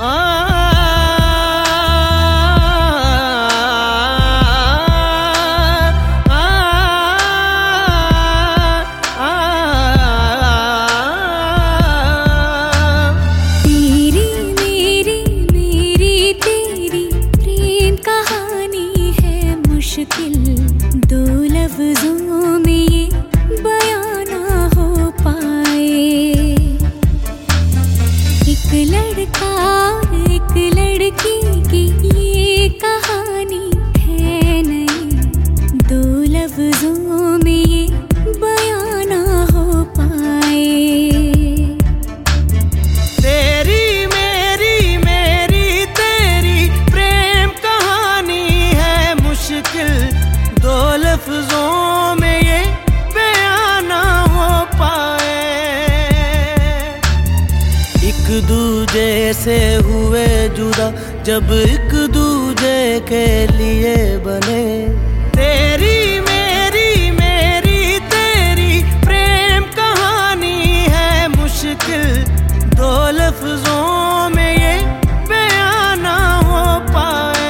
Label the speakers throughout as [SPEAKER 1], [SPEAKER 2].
[SPEAKER 1] दो लफ्जों में ये बयां ना हो पाए। एक लड़का और एक लड़की की ये कहानी है नहीं, दो लफ्जों में ये बयां ना हो पाए।
[SPEAKER 2] तेरी मेरी मेरी तेरी प्रेम कहानी है मुश्किल, दो लफ्जों में ये बयां ना हो पाए। एक दूजे से हुए जुदा जब एक दूजे के लिए बने। तेरी मेरी मेरी तेरी प्रेम कहानी है मुश्किल, दो लफ्जों में ये बयां ना हो पाए।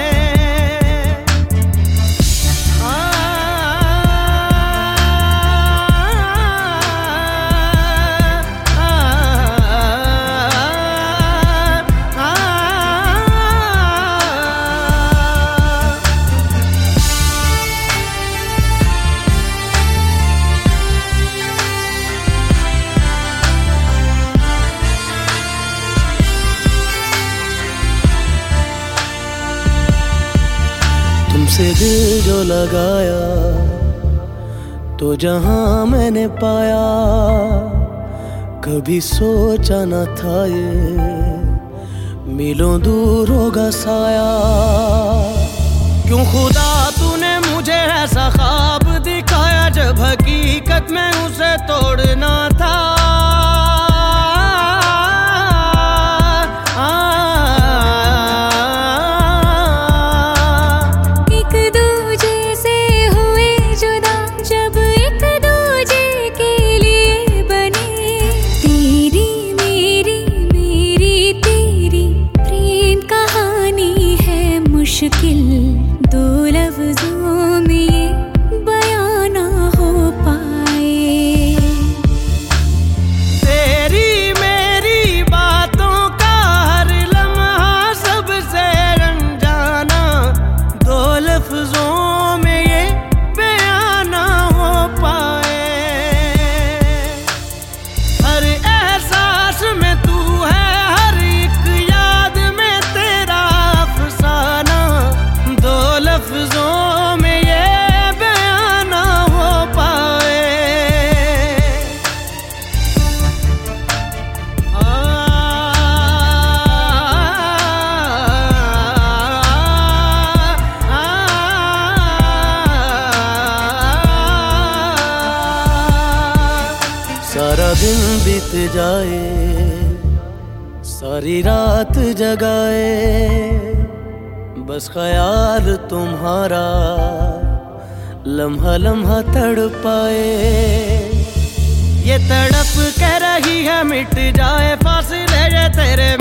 [SPEAKER 2] तुमसे दिल जो लगाया तो जहां मैंने पाया, कभी सोचा न था ये मीलों दूर होगा साया। क्यों खुदा तूने मुझे ऐसा ख्वाब दिखाया जब हकीकत में उसे तोड़ना था।
[SPEAKER 1] मुश्किल दो लफ्जों में ये बयां ना हो पाए।
[SPEAKER 2] तेरी मेरी बातों का हर लम्हा सबसे अनजाना, दो लफ्जों में ये बयां ना हो पाए। हर एहसास में तू है, हर एक याद में तेरा अफसाना, दो लफ्जों में ये बयां ना हो पाए। सारा दिन बीत जाए, सारी रात जगाए, बस ख्याल तुम्हारा लम्हा लम्हा तड़पाए। ये तड़प कह रही है मिट जाए फासले ये तेरे